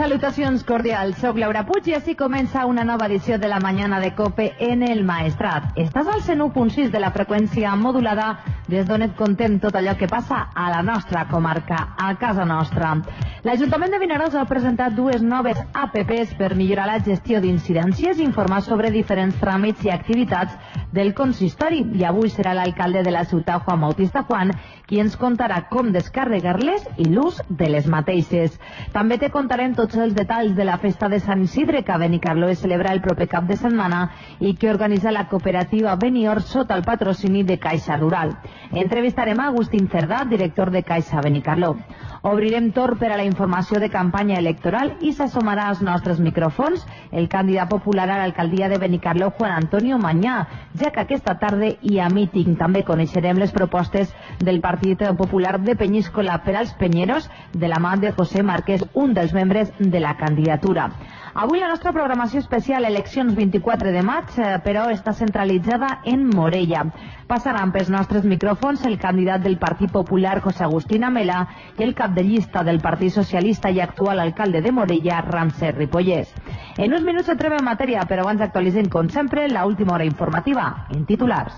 Salutacions cordials, soc Laura Puig i així comença una nova edició de la Mañana de COPE en el Maestrat. Estàs al 101.6 de la freqüència modulada des d'on et contem tot allò que passa a la nostra comarca, a casa nostra. L'Ajuntament de Vinaròs ha presentat dues noves APPs per millorar la gestió d'incidències i informar sobre diferents tràmits i activitats del consistori. I avui serà l'alcalde de la ciutat, Juan Bautista Juan, qui ens contarà com descarregar-les i l'ús de les mateixes. També te contarem tots els detalls de la festa de Sant Isidre, que a Benicarló es celebra el proper cap de setmana i que organitza la cooperativa Benior sota el patrocini de Caixa Rural. Entrevistarem a Agustín Cerdà, director de Caixa Benicarló. Obrirem torn per a la informació de campanya electoral i s'assomarà als nostres micròfons el candidat popular a l'alcaldia de Benicarló, Juan Antonio Mañá, ja que aquesta tarda hi ha míting. També coneixerem les propostes del Partit Popular de Peñíscola per als Peñeros, de la mà de José Márquez, un dels membres de la candidatura. Avui la nostra programació especial, eleccions 24 de maig, però està centralitzada en Morella. Passaran pels nostres micròfons el candidat del Partit Popular, José Agustín Amela, i el cap de llista del Partit Socialista i actual alcalde de Morella, Ramsès Ripollès. En uns minuts entrem en matèria, però abans actualitzem, com sempre, l'última hora informativa, en titulars.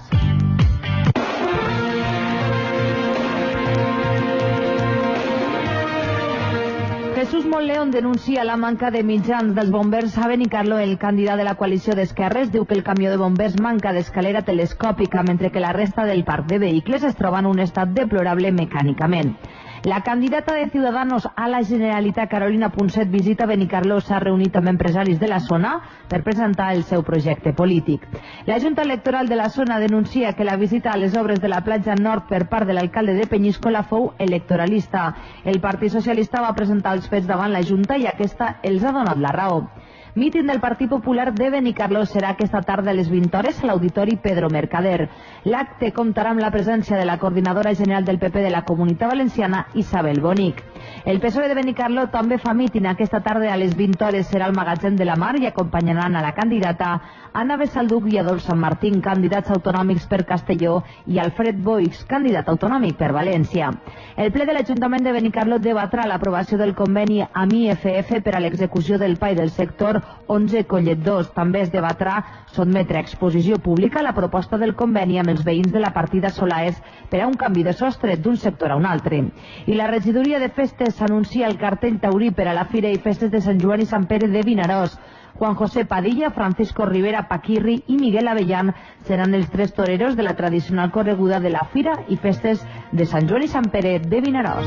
Jesús Monleón denuncia la manca de mitjans dels bombers a Benicarló. El candidat de la coalició d'esquerres diu que el camió de bombers manca d'escalera telescòpica, mentre que la resta del parc de vehicles es troba en un estat deplorable mecànicament. La candidata de Ciudadanos a la Generalitat, Carolina Punset, visita Benicarló. S'ha reunit amb empresaris de la zona per presentar el seu projecte polític. La Junta Electoral de la zona denuncia que la visita a les obres de la platja nord per part de l'alcalde de Peñíscola fou electoralista. El Partit Socialista va presentar els fets davant la Junta i aquesta els ha donat la raó. Míting del Partit Popular de Benicarló serà aquesta tarda a les 20 hores a l'Auditori Pedro Mercader. L'acte comptarà amb la presència de la coordinadora general del PP de la Comunitat Valenciana, Isabel Bonic. El PSOE de Benicarló també fa míting aquesta tarda a les 20 hores. Serà al Magatzem de la Mar i acompanyaran a la candidata Anna Besalduc i Adolf Sant Martín, candidats autonòmics per Castelló, i Alfred Boix, candidat autonòmic per València. El ple de l'Ajuntament de Benicarló debatrà l'aprovació del conveni amb IFF per a l'execució del PAI del sector 11 Collet 2. També es debatrà sotmetre a exposició pública la proposta del conveni amb els veïns de la partida Solaes per a un canvi de sostre d'un sector a un altre. I la regidoria de festes anuncia el cartell taurí per a la Fira i Festes de Sant Joan i Sant Pere de Vinaròs. Juan José Padilla, Francisco Rivera Paquirri i Miguel Avellán seran els tres toreros de la tradicional correguda de la Fira i Festes de Sant Joan i Sant Pere de Vinaròs.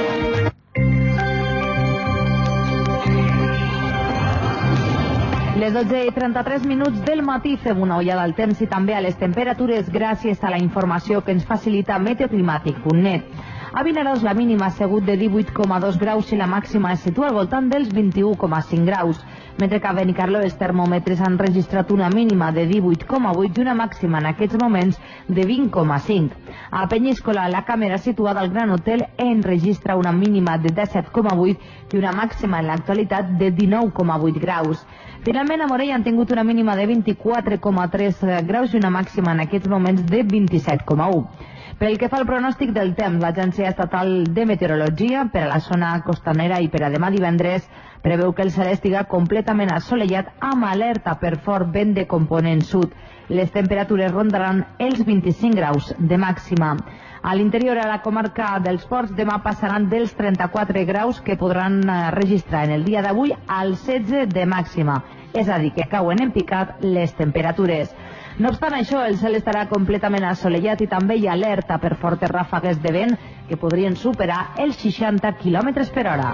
Les 12:33 del matí fem una ullada al temps i també a les temperatures gràcies a la informació que ens facilita meteoclimàtic.net. A Vinaròs la mínima ha sigut de 18,2 graus i la màxima es situa al voltant dels 21,5 graus, mentre que a Benicarló els termòmetres han registrat una mínima de 18,8 i una màxima en aquests moments de 20,5. A Peñíscola, la càmera situada al Gran Hotel enregistra una mínima de 17,8 i una màxima en l'actualitat de 19,8 graus. Finalment, a Morella han tingut una mínima de 24,3 graus i una màxima en aquests moments de 27,1. Pel que fa al pronòstic del temps, l'Agència Estatal de Meteorologia per a la zona costanera i per a demà divendres preveu que el cel estiga completament assolellat amb alerta per fort vent de component sud. Les temperatures rondaran els 25 graus de màxima. A l'interior, a la comarca dels Ports, demà passaran dels 34 graus que podran registrar en el dia d'avui als 16 de màxima. És a dir, que cauen en picat les temperatures. No obstant això, el cel estarà completament assolellat i també hi ha alerta per fortes ràfegues de vent que podrien superar els 60 km per hora.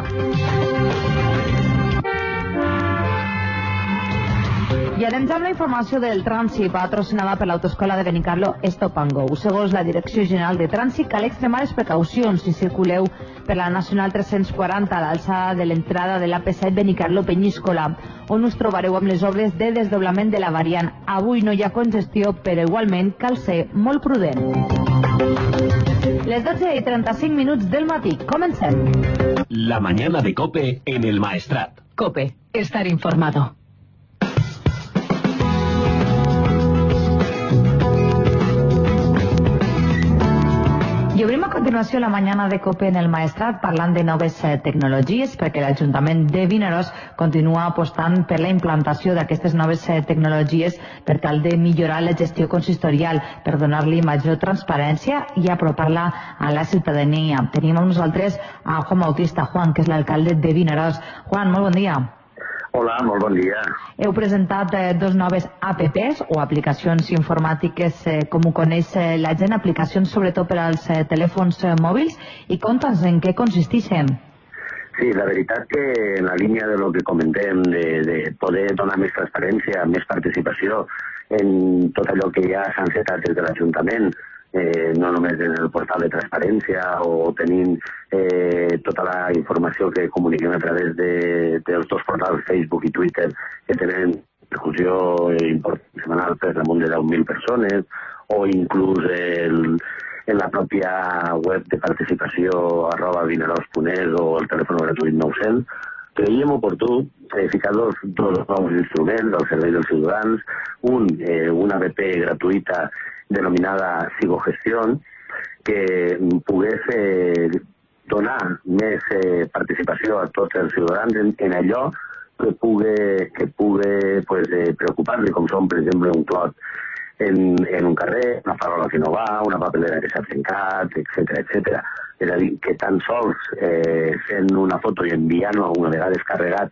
I anem amb la informació del trànsit patrocinada per l'Autoescola de Benicarló Stop and Go. Segons la Direcció General de Trànsit, cal extremar les precaucions si circuleu per la Nacional 340 a l'alçada de l'entrada de l'AP7 Benicarló-Peñíscola, on us trobareu amb les obres de desdoblament de la variant. Avui no hi ha congestió, però igualment cal ser molt prudent. Les 12:35 del matí. Comencem. La mañana de COPE en el Maestrat. COPE. Estar informado. I obrim a continuació la mañana de COPE en el Maestrat parlant de noves tecnologies, perquè l'Ajuntament de Vinaròs continua apostant per la implantació d'aquestes noves tecnologies per tal de millorar la gestió consistorial, per donar-li major transparència i apropar-la a la ciutadania. Tenim amb nosaltres a Juan Bautista, Juan, que és l'alcalde de Vinaròs. Juan, molt bon dia. Hola, molt bon dia. Heu presentat dos noves APPs o aplicacions informàtiques, com ho coneix la gent, aplicacions sobretot per als telèfons mòbils, i conta'ns en què consisteixen. Sí, la veritat que en la línia de lo que comentem, de poder donar més transparència, més participació en tot allò que ja s'ha encetat des de l'Ajuntament, no només en el portal de transparència o tenint tota la informació que comuniquem a través dels dos portals Facebook i Twitter que tenen repercussió important setmanal per damunt de 10.000 persones, o inclús en la pròpia web de participació @vinaros.es o el telèfon gratuït 900, creiem oportú ficar dos nous instruments al servei dels ciutadans, una app gratuïta denominada Psicogestión, que pogués donar més participació a tots els ciutadans en allò que pugui preocupar-li, com són, per exemple, un clot en un carrer, una farola que no va, una papelera que s'ha trencat, etc. És a dir, que tan sols fent una foto i enviant-ho una vegada descarregat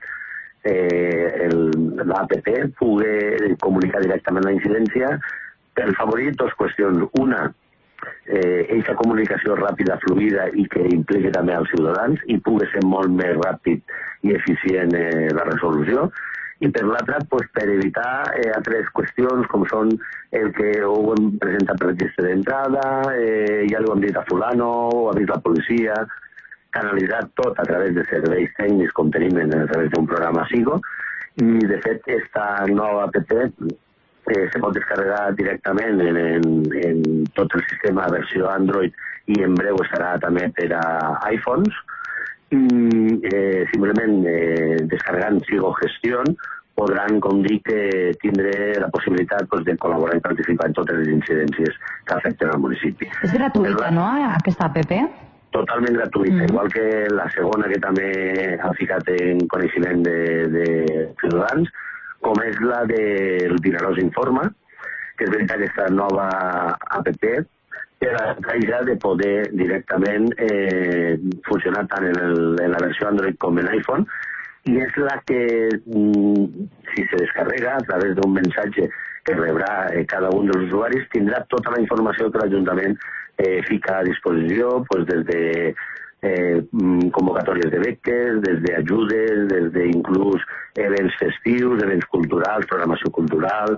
l'APP pugui comunicar directament la incidència per favorir dues qüestions. Una, aquesta comunicació ràpida, fluida i que impliqui també als ciutadans i pugui ser molt més ràpid i eficient la resolució. I per l'altra, per evitar altres qüestions com són el que ho hem presentat per registre d'entrada, ja ho hem dit a fulano, ho ha vist la policia, canalitzat tot a través de serveis tècnics com tenim a través d'un programa Sigo. I de fet, aquesta nova app se pot descarregar directament en tot el sistema versió Android i en breu estarà també per a iPhones. I simplement descarregant Psicogestión podran, com dic, tindre la possibilitat de col·laborar i participar en totes les incidències que afecten al municipi. És gratuïta, no, aquesta app? Totalment gratuïta, igual que la segona que també ha ficat en coneixement de ciutadans, com és la del Vinaròs Informa, que és veritat aquesta nova app per a ja de poder directament funcionar tant en la versió Android com en iPhone, i és la que, si se descarrega a través d'un missatge que rebrà cada un dels usuaris, tindrà tota la informació que l'Ajuntament fica a disposició, des de convocatòries de beques, des d'ajudes, des d'inclús events festius, events culturals, programació cultural,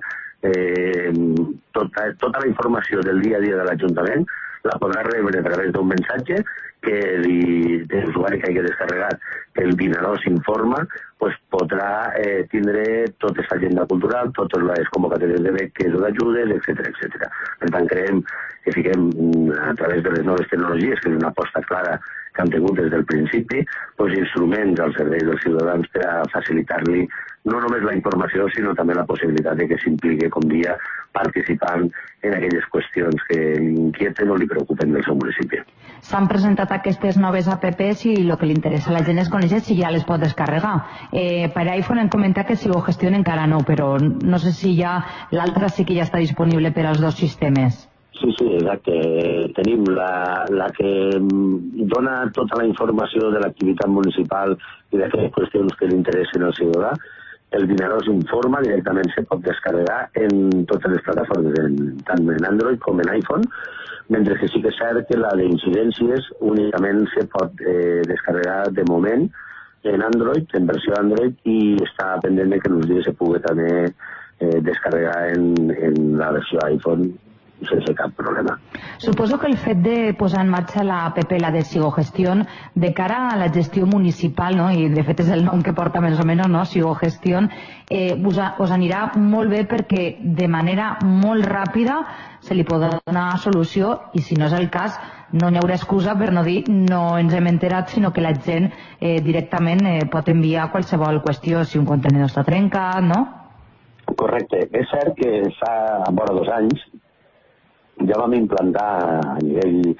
tota la informació del dia a dia de l'Ajuntament la podrà rebre a través d'un missatge que l'usuari que hagi descarregat el Vinaròs Informa podrà tindre tota aquesta agenda cultural, totes les convocatòries de beques o d'ajudes, etc. Per tant, creiem que fiquem a través de les noves tecnologies, que és una aposta clara que han tingut des del principi, instruments al servei dels ciutadans per a facilitar-li no només la informació, sinó també la possibilitat de que s'impliqui, com dia, participant en aquelles qüestions que l'inquieten o li preocupen del seu municipi. S'han presentat aquestes noves APPs i el que li interessa a la gent és conèixer si ja les pot descarregar. Per iPhone hem comentat que Psicogestión encara no, però no sé si ja l'altra sí que ja està disponible per als dos sistemes. Sí, exacte. Tenim la que dona tota la informació de l'activitat municipal i d'aquelles qüestions que li interessen al ciutadà. El Vinaròs Informa directament se pot descarregar en totes les plataformes, tant en Android com en iPhone, mentre que sí que és cert que la d'incidències únicament se pot descarregar de moment en Android, en versió Android, i està pendent que en uns dies se pugui també descarregar en la versió iPhone sense cap problema. Suposo que el fet de posar en marxa la app, la de Psicogestión, de cara a la gestió municipal, no? I de fet és el nom que porta més o menys, no? Psicogestión, us anirà molt bé perquè de manera molt ràpida se li podrà donar solució, i si no és el cas no hi haurà excusa per no dir no ens hem enterat, sinó que la gent directament pot enviar qualsevol qüestió, si un contenidor està trencat, no? Correcte. És cert que fa vora 2 anys ja vam implantar a nivell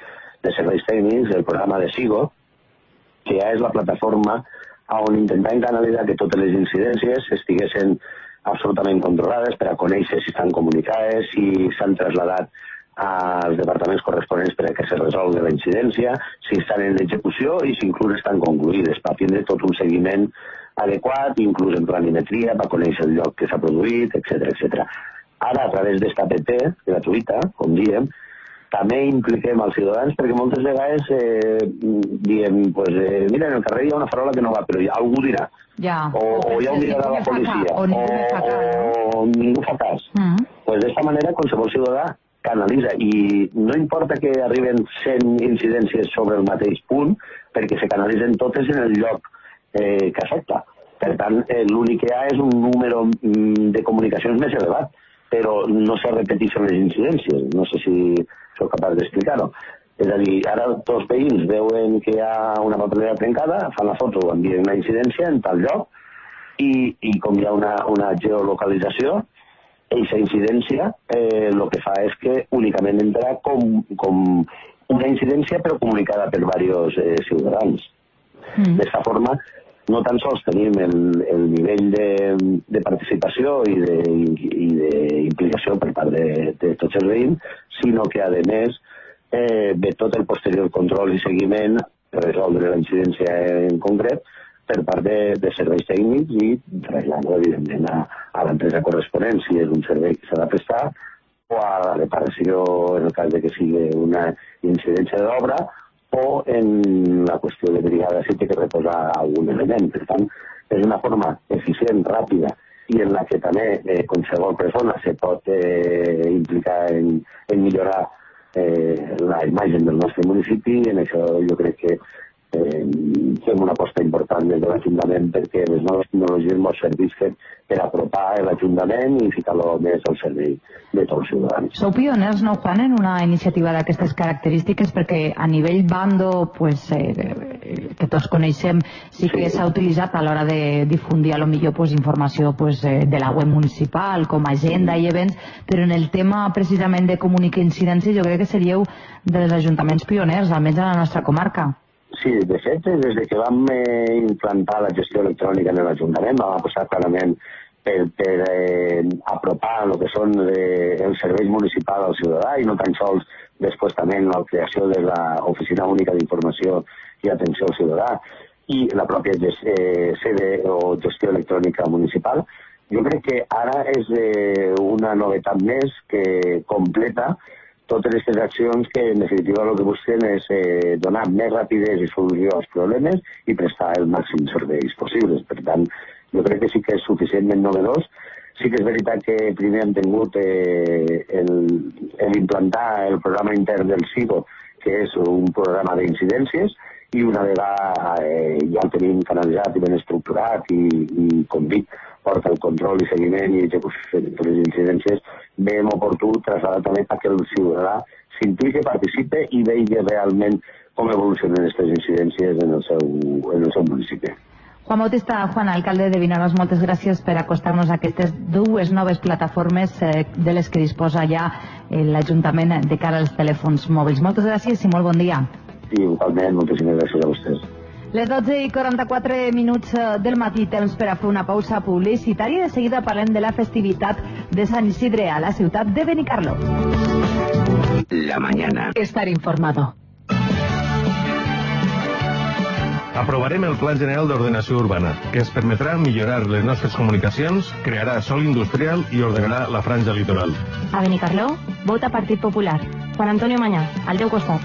de serveis tècnics, el programa de SIGO, que ja és la plataforma on intentem canalitzar que totes les incidències estiguessin absolutament controlades per a conèixer si estan comunicades, si s'han traslladat als departaments corresponents per a que se resolgui la incidència, si estan en l'execució i si inclús estan concluïdes, per tindre tot un seguiment adequat, inclús en planimetria, per conèixer el lloc que s'ha produït, etc. Ara, a través d'esta app gratuïta, com diem, també impliquem als ciutadans perquè moltes vegades diem, mira, en el carrer hi ha una farola que no va, però algú dirà. O ja ho dirà la policia. O ningú fa cas. D'esta manera, qualsevol ciutadà canalitza i no importa que arriben 100 incidències sobre el mateix punt perquè se canalitzen totes en el lloc que afecta. Per tant, l'únic que hi ha és un número de comunicacions més elevat, però no se repeteixen les incidències. No sé si sóc capaç d'explicar-ho. És a dir, ara tots veïns veuen que hi ha una papelera trencada, fan la foto, envien una incidència en tal lloc i com hi ha una geolocalització, aquesta incidència el que fa és que únicament entra com una incidència però comunicada per diversos ciutadans. D'esta forma, no tan sols tenim el nivell de participació i d'implicació per part de tots els veïns, sinó que, a més, ve tot el posterior control i seguiment per resoldre la incidència en concret per part de serveis tècnics i traslladar-lo, evidentment, a l'empresa corresponent, si és un servei que s'ha de prestar, o a la reparació, en el cas de que sigui una incidència d'obra, o en la qüestió de brigada si té que reposar algun element. Per tant, és una forma eficient, ràpida, i en la que també qualsevol persona se pot implicar en millorar la imatge del nostre municipi. En això jo crec que fem una aposta important des de l'Ajuntament perquè les noves tecnologies ens servisquen per apropar l'Ajuntament i ficar-lo més al servei de tots els ciutadans. Sou pioners, no, Juan, en una iniciativa d'aquestes característiques perquè a nivell bando, que tots coneixem, sí que s'ha utilitzat a l'hora de difundir a lo millor informació de la web municipal, com a agenda i events, però en el tema precisament de comunicar incidències jo crec que seríeu dels ajuntaments pioners, almenys a la nostra comarca. Sí, de fet, des que vam implantar la gestió electrònica en l'Ajuntament, vam apostar clarament per apropar el que són els serveis municipals al ciutadà i no tan sols després també en la creació de l'Oficina Única d'Informació i Atenció al Ciutadà i la pròpia sede o gestió electrònica municipal. Jo crec que ara és una novetat més que completa totes aquestes accions que en definitiva el que busquen és donar més rapidesa i solució als problemes i prestar el màxim serveis possibles. Per tant, jo crec que sí que és suficientment novedós. Sí que és veritat que primer hem tingut l'implantar el programa intern del SIGO, que és un programa d'incidències, i una vegada ja el tenim canalitzat i ben estructurat i com dic, porta el control i seguiment i execució de les incidències, veiem oportú traslladar també perquè el ciutadà s'implique, participe i vegi realment com evolucionen aquestes incidències en el seu municipi. Juan Bautista, Juan, alcalde de Vinaròs, moltes gràcies per acostar-nos a aquestes dues noves plataformes de les que disposa ja l'Ajuntament de cara als telèfons mòbils. Moltes gràcies i molt bon dia. Sí, igualment, moltíssimes gràcies a vostès. Les 12:44 del matí, temps per a fer una pausa publicitària i de seguida parlem de la festivitat de Sant Isidre a la ciutat de Benicarló. La mañana. Estar informado. Aprovarem el Pla General d'Ordenació Urbana, que ens permetrà millorar les nostres comunicacions, crearà sòl industrial i ordenarà la franja litoral. A Benicarló, vota Partit Popular. Juan Antonio Mañá, al teu costat.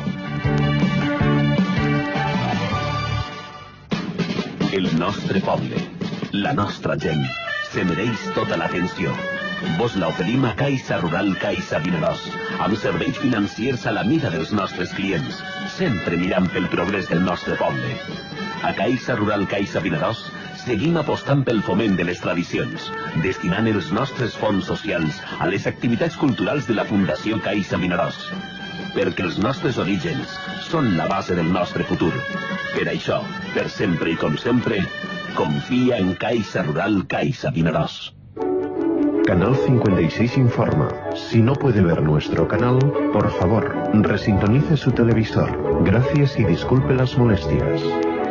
El nostre poble, la nostra gent, se mereix tota l'atenció. Vos l'oferim a Caixa Rural Caixa Vinaròs, amb serveis financiers a la mida dels nostres clients, sempre mirant pel progrés del nostre poble. A Caixa Rural Caixa Vinaròs seguim apostant pel foment de les tradicions, destinant els nostres fons socials a les activitats culturals de la Fundació Caixa Vinaròs. Perquè els nostres orígens són la base del nostre futur. Per això, per sempre i com sempre, confia en Caixa Rural Caixa Vinaròs. Canal 56 informa. Si no puede ver nuestro canal, por favor, resintonice su televisor. Gracias y disculpe las molestias.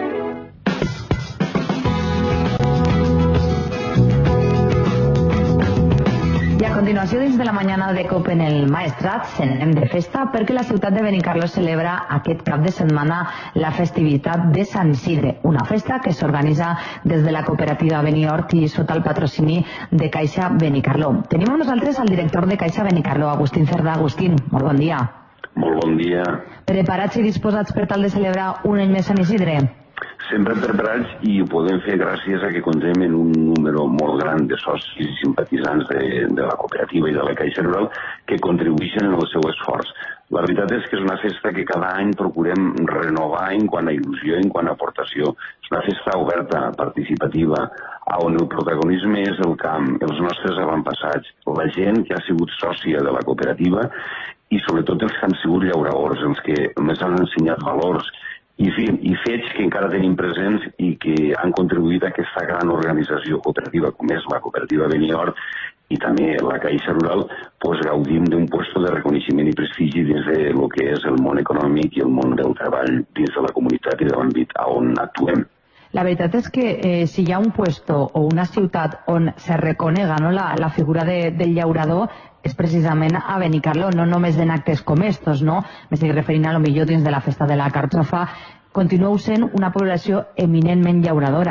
A continuació, dins de la mañana de COP en el Maestrat, anem de festa perquè la ciutat de Benicarló celebra aquest cap de setmana la festivitat de Sant Isidre, una festa que s'organitza des de la cooperativa Benihort i sota el patrocini de Caixa Benicarló. Tenim amb nosaltres al director de Caixa Benicarló, Agustín Cerdà. Agustín, molt bon dia. Molt bon dia. Preparats i disposats per tal de celebrar un any més Sant Isidre? Sempre preparats, i ho podem fer gràcies a que comptem en un número molt gran de socis i simpatitzants de la cooperativa i de la Caixa Rural que contribueixen en el seu esforç. La veritat és que és una festa que cada any procurem renovar en quant a il·lusió, en quant a aportació. És una festa oberta, participativa, on el protagonisme és el camp, els nostres avantpassats, la gent que ha sigut sòcia de la cooperativa i sobretot els que han sigut llauradors, els que més han ensenyat valors i fets que encara tenim presents i que han contribuït a aquesta gran organització cooperativa com és la cooperativa Benihort i també la Caixa Rural, gaudim d'un puesto de reconeixement i prestigi dins de lo que és el món econòmic i el món del treball dins de la comunitat i de l'àmbit on actuem. La veritat és que si hi ha un puesto o una ciutat on se reconega la figura del llaurador és precisament a Benicarló, no només en actes com estos, no? M'estic referint a lo millor dins de la festa de la carxofa. Continueu sent una població eminentment llauradora.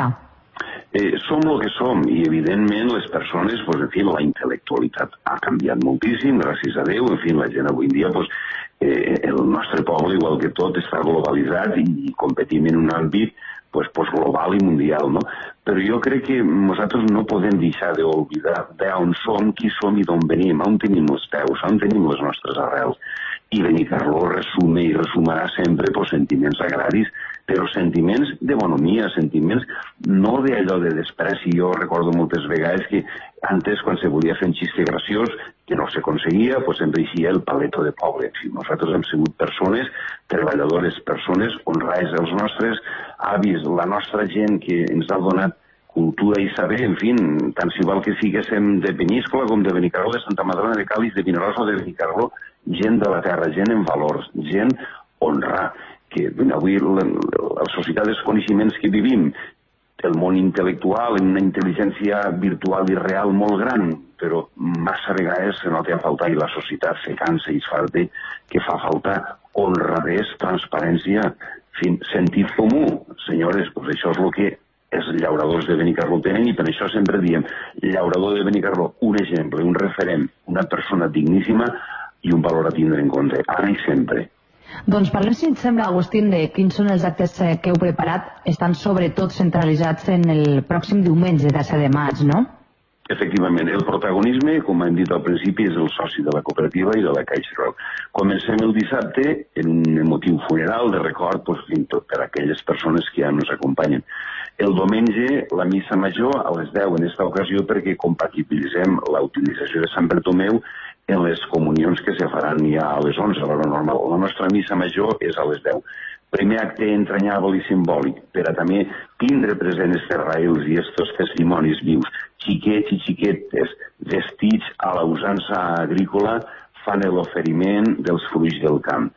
Som el que som i evidentment les persones, en fi, la intel·lectualitat ha canviat moltíssim, gràcies a Déu, en fi, la gent avui en dia, el nostre poble, igual que tot, està globalitzat i competim en un àmbit global i mundial, no? Però jo crec que nosaltres no podem deixar d'oblidar d'on som, qui som i d'on venim, on tenim els peus, on tenim les nostres arrels. I Benicarló resume i resumarà sempre sentiments agraris, però sentiments de bonomia, sentiments no d'allò de despreci. Jo recordo moltes vegades que antes, quan se volia fer un xiste graciós, que no s'aconseguia, sempre eixia el paleto de poble. Nosaltres hem sigut persones treballadores, persones honrades, els nostres avis, la nostra gent que ens ha donat cultura i saber, en fi, tant si val que siguéssim de Peníscola com de Benicarló, de Santa Madrona de Càlig, de Vinaròs o de Benicarló, gent de la terra, gent en valors, gent honrada, que avui la societat dels coneixements que vivim, el món intel·lectual, en una intel·ligència virtual i real molt gran, però massa vegades se nota a faltar i la societat se cansa i es fa que fa falta honradesa, transparència, sentit comú. Senyores, això és el que els llauradors de Benicarló tenen i per això sempre diem llaurador de Benicarló, un exemple, un referent, una persona digníssima i un valor a tindre en compte, ara i sempre. Doncs parlem, si et sembla, Agustín, de quins són els actes que heu preparat. Estan sobretot centralitzats en el pròxim diumenge, 10 de maig, no? Efectivament, el protagonisme, com hem dit al principi, és el soci de la cooperativa i de la Caixa Rural. Comencem el dissabte en un emotiu funeral de record per a aquelles persones que ja ens acompanyen. El diumenge, la missa major a les 10 en aquesta ocasió perquè compatibilitzem la utilització de Sant Bartomeu en les comunions que se faran ja a les 11, a l'hora normal. La nostra missa major és a les 10. Primer acte entranyable i simbòlic per a també tindre present estes raïls i estos testimonis vius. Xiquets i xiquetes vestits a la usança agrícola fan l'oferiment dels fruits del camp.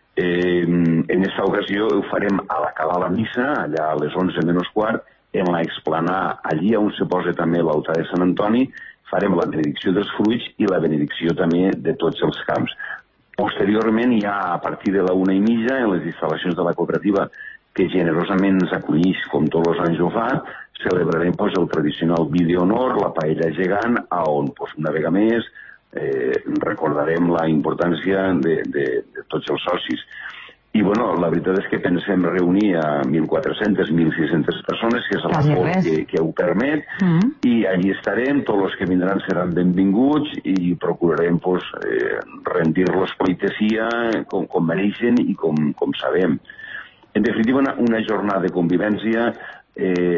En aquesta ocasió ho farem a l'acabar la missa, allà a les 11 menys quart, en l'explanada, allí on se posa també l'altar de Sant Antoni, farem la benedicció dels fruits i la benedicció també de tots els camps. Posteriorment, ja a partir de la 1:30, en les instal·lacions de la cooperativa, que generosament ens acolleix, com tots els anys ho fa, celebrarem el tradicional vi d'honor, la paella gegant, on una vegada més recordarem la importància de tots els socis. I la veritat és que pensem reunir a 1.400, 1.600 persones, que és l'afort que ho permet, i allí estarem, tots els que vindran seran benvinguts i procurarem rendir-los pleitesía com mereixen i com sabem. En definitiva, una jornada de convivència,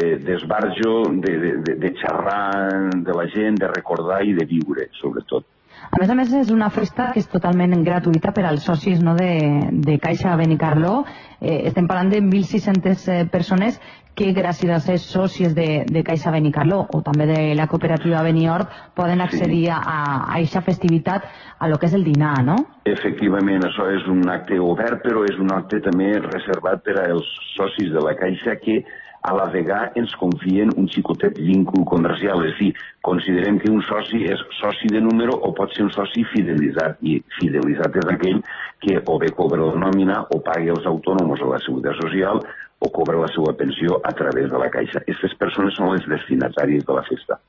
d'esbarjo, de xerrar de la gent, de recordar i de viure, sobretot. A més, és una festa que és totalment gratuïta per als socis de Caixa Benicarló. Estem parlant de 1.600 persones que gràcies a ser sòcies de Caixa Benicarló o també de la cooperativa Benihort poden accedir a aquesta festivitat, a lo que és el dinar, no? Efectivament, això és un acte obert, però és un acte també reservat per als socis de la Caixa que a la vegada ens confien un xicotet vincul comercial, és a dir, considerem que un soci és soci de número o pot ser un soci fidelitzat, i fidelitzat és aquell que o bé cobra la nòmina o paga els autònoms a la Seguretat Social o cobra la seva pensió a través de la Caixa. Aquestes persones són les destinatàries de la festa.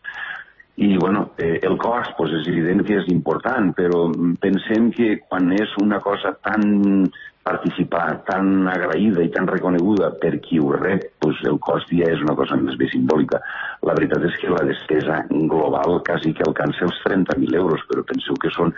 I, bueno, el cost, doncs és evident que és important, però pensem que quan és una cosa tan participada, tan agraïda i tan reconeguda per qui ho rep, doncs el cost ja és una cosa més bé simbòlica. La veritat és que la despesa global quasi que alcança els 30.000 euros, però penseu que són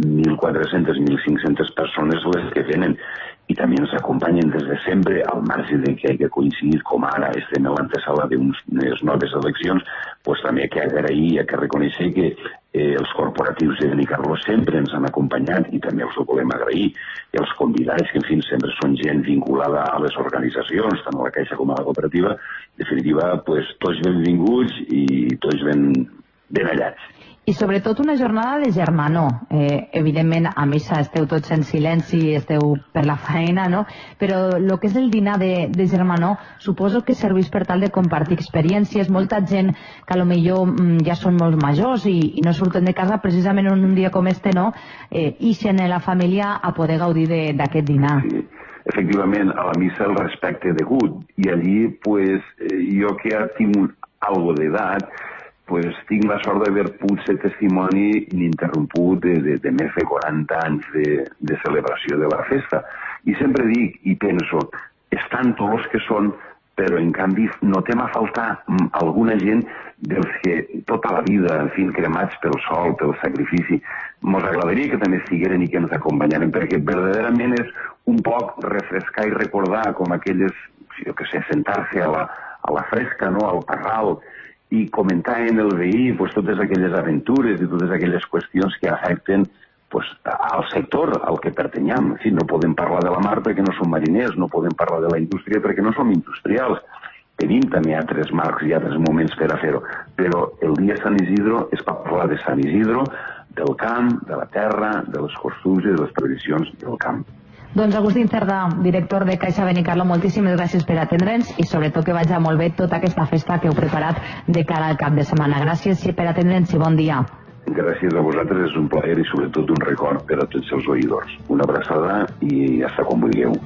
1.400, 1.500 persones les que venen. I també ens acompanyen des de sempre, al marge de que hagi coincidit, com ara estem a l'antesala d'unes noves eleccions, doncs també que agrair, que reconèixer que els corporatius de Benicarló sempre ens han acompanyat i també els ho volem agrair. I els convidats, que en fi sempre són gent vinculada a les organitzacions, tant a la Caixa com a la cooperativa, en definitiva, doncs tots benvinguts i tots ben hallats. I sobretot una jornada de germanor. Evidentment, a missa esteu tots en silenci, esteu per la feina, no? Però el que és el dinar de germanor suposo que serveix per tal de compartir experiències. Molta gent que potser ja són molt majors i no surten de casa precisament en un dia com este, no? Ixen en la família a poder gaudir d'aquest dinar. Sí. Efectivament, a la missa el respecte degut. I allí, pues, jo que ja tinc algo d'edat, pues tinc la sort d'haver pogut ser testimoni ininterromput de més de 40 anys de celebració de la festa. I sempre dic i penso, estan tots els que són, però en canvi notem a faltar alguna gent dels que tota la vida, en fi, cremats pel sol, pel sacrifici. Mos agradaria que també estigueren i que ens acompanyaren, perquè verdaderament és un poc refrescar i recordar com aquelles, jo què sé, sentar-se a la fresca, no?, al parral, i comentar en el veí pues, totes aquelles aventures i totes aquelles qüestions que afecten pues, al sector al que pertanyem. En fi, no podem parlar de la mar perquè no som mariners, no podem parlar de la indústria perquè no som industrials. Tenim també altres marcs i altres moments per a fer-ho. Però el dia Sant Isidro és per parlar de Sant Isidro, del camp, de la terra, de les costums i de les tradicions del camp. Doncs Agustín Cerdà, director de Caixa Benicarló, moltíssimes gràcies per atendre'ns i sobretot que vagi molt bé tota aquesta festa que heu preparat de cara al cap de setmana. Gràcies per atendre'ns i bon dia. Gràcies a vosaltres, és un plaer i sobretot un record per a tots els oïdors. Una abraçada i hasta quan vulgueu.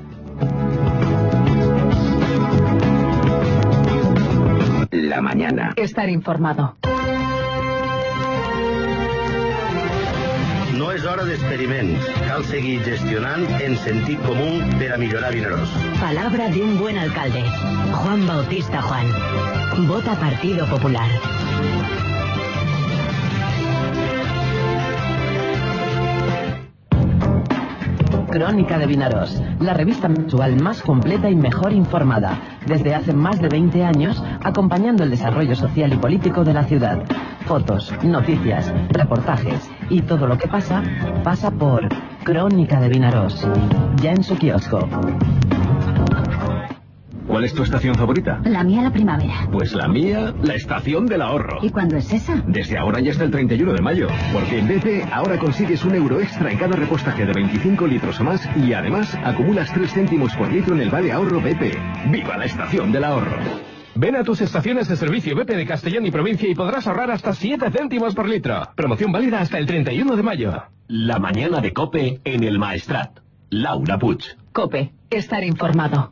La mañana. Estar informado. No és hora d'experiments. Cal seguir gestionant en sentit comú per a millorar Vinaròs. Palabra de un buen alcalde. Juan Bautista Juan. Vota Partido Popular. Crónica de Vinaròs, la revista mensual más completa y mejor informada, desde hace más de 20 años, acompañando el desarrollo social y político de la ciudad. Fotos, noticias, reportajes y todo lo que pasa, pasa por Crónica de Vinaròs, ya en su kiosco. ¿Cuál es tu estación favorita? La mía, la primavera. Pues la mía, la estación del ahorro. ¿Y cuándo es esa? Desde ahora y hasta el 31 de mayo. Porque en BP ahora consigues €1 extra en cada repostaje de 25 litros o más y además acumulas 3 céntimos por litro en el Vale Ahorro BP. ¡Viva la estación del ahorro! Ven a tus estaciones de servicio BP de Castellón y provincia y podrás ahorrar hasta 7 céntimos por litro. Promoción válida hasta el 31 de mayo. La mañana de COPE en el Maestrat. Laura Puig. COPE, estar informado.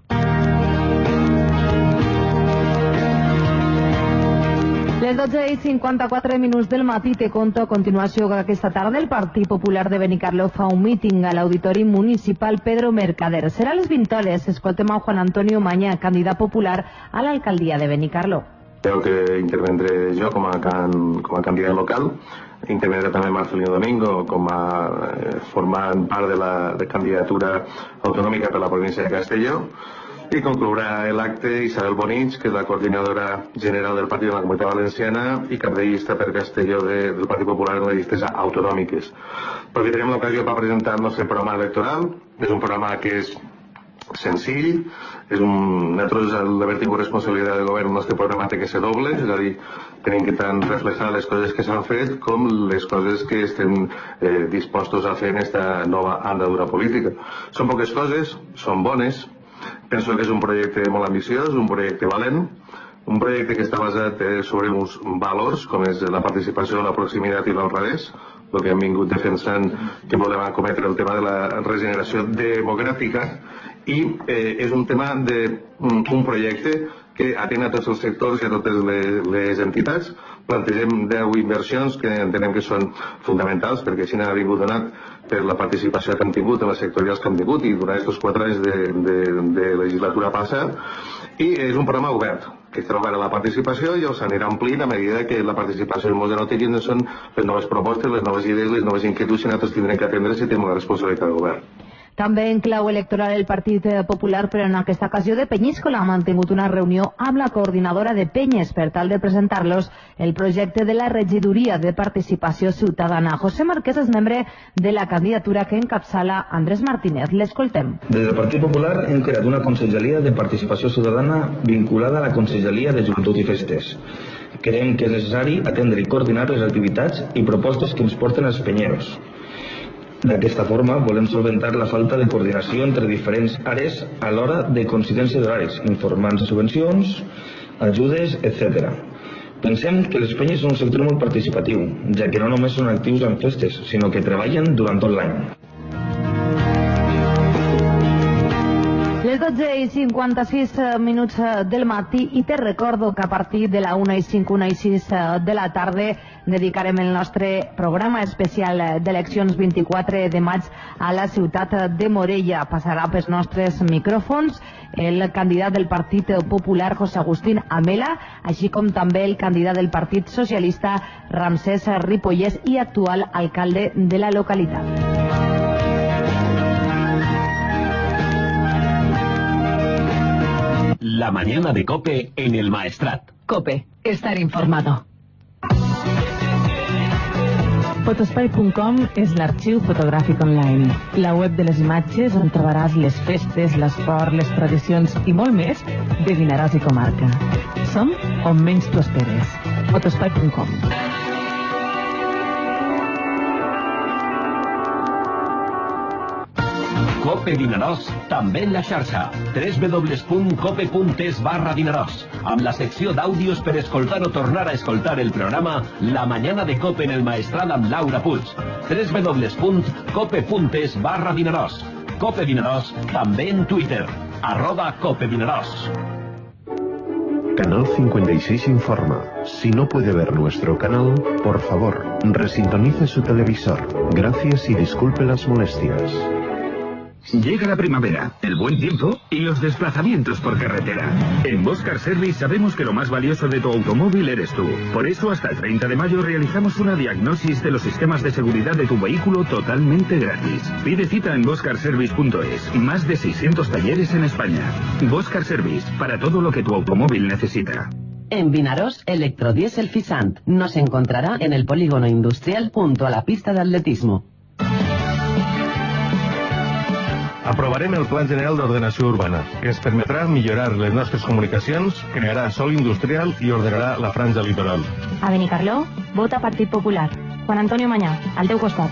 Les 12:54 del matí te conto a continuació que aquesta tarda el Partit Popular de Benicarló fa un míting a l'Auditori Municipal Pedro Mercader. Serà a les 20 hores. Escoltem a Juan Antonio Mañá, candidat popular a l'alcaldia de Benicarló. Creo que intervendré jo com a candidat local. Intervendré també Marcelino Domingo com a formant part de la candidatura autonòmica per la província de Castelló. I conclourà l'acte Isabel Bonich, que és la coordinadora general del Partit de la Comunitat Valenciana i cap de llista per Castelló del Partit Popular en les llistes autonòmiques. Aprofitarem l'ocasió per presentar el nostre programa electoral. És un programa que és senzill, nosaltres al haver tingut responsabilitat de govern el nostre programa té que ser doble, és a dir, tenim que tant reflejar les coses que s'han fet com les coses que estem dispostos a fer en aquesta nova andadura política. Són poques coses, són bones. Penso que és un projecte molt ambiciós, un projecte valent, un projecte que està basat sobre uns valors com és la participació, la proximitat i l'honradès, el que hem vingut defensant que volem acometre el tema de la regeneració democràtica, i és un tema d'un projecte que atén a tots els sectors i a totes les entitats. Plantegem 10 inversions que entenem que són fonamentals perquè així n'ha vingut donat per la participació que han tingut en les sectorials que han tingut i durant aquests 4 anys de legislatura passada, i és un programa obert que estarà obert a la participació i s'anirà omplint a medida que la participació en molts de notícies són les noves propostes, les noves idees, les noves inquietuds que nosaltres tindrem que atendre si tenim la responsabilitat del govern. També en clau electoral el Partit Popular, però en aquesta ocasió de Penyíscola ha mantingut una reunió amb la coordinadora de Penyes per tal de presentar-los el projecte de la regidoria de participació ciutadana. José Marquès és membre de la candidatura que encapçala Andrés Martínez. L'escoltem. Des del Partit Popular hem creat una conselleria de participació ciutadana vinculada a la conselleria de Joventut i Festes. Creiem que és necessari atendre i coordinar les activitats i propostes que ens porten els penyeros. D'aquesta forma, volem solventar la falta de coordinació entre diferents àrees a l'hora de coincidència d'horaris, informant de subvencions, ajudes, etc. Pensem que les penyes són un sector molt participatiu, ja que no només són actius en festes, sinó que treballen durant tot l'any. Les 12:56 del matí i te recordo que a partir de la 1:05, 1:06 de la tarda dedicarem el nostre programa especial d'eleccions 24 de maig a la ciutat de Morella. Passarà pels nostres micròfons el candidat del Partit Popular José Agustín Amela, així com també el candidat del Partit Socialista Ramsès Ripollès i actual alcalde de la localitat. La mañana de COPE en el Maestrat. COPE, estar informado. Fotospai.com és l'arxiu fotogràfic online. La web de les imatges on trobaràs les festes, l'esport, les tradicions i molt més de Vinaròs i comarca. Som on menys t'ho esperes. Fotospai.com. COPE Vinaròs, també en la xarxa. www.cope.es/Vinaròs, amb la secció d'àudios per escoltar o tornar a escoltar el programa La Mañana de COPE en el Maestrat amb Laura Puig. www.cope.es/Vinaròs. COPE Vinaròs, també en Twitter, @COPEVinaròs. Canal 56 informa. Si no puede ver nuestro canal, por favor, resintonice su televisor. Gracias y disculpe las molestias. Llega la primavera, el buen tiempo y los desplazamientos por carretera. En Bosch Car Service sabemos que lo más valioso de tu automóvil eres tú. Por eso hasta el 30 de mayo realizamos una diagnosis de los sistemas de seguridad de tu vehículo totalmente gratis. Pide cita en boschcarservice.es. Más de 600 talleres en España. Bosch Car Service, para todo lo que tu automóvil necesita. En Vinaròs, Electrodiesel Fisant nos encontrará en el polígono industrial junto a la pista de atletismo. Aprovarem el Pla General d'Ordenació Urbana, que ens permetrà millorar les nostres comunicacions, crearà sòl industrial i ordenarà la franja litoral. A Benicarló, vota Partit Popular. Juan Antonio Mañá, al teu costat.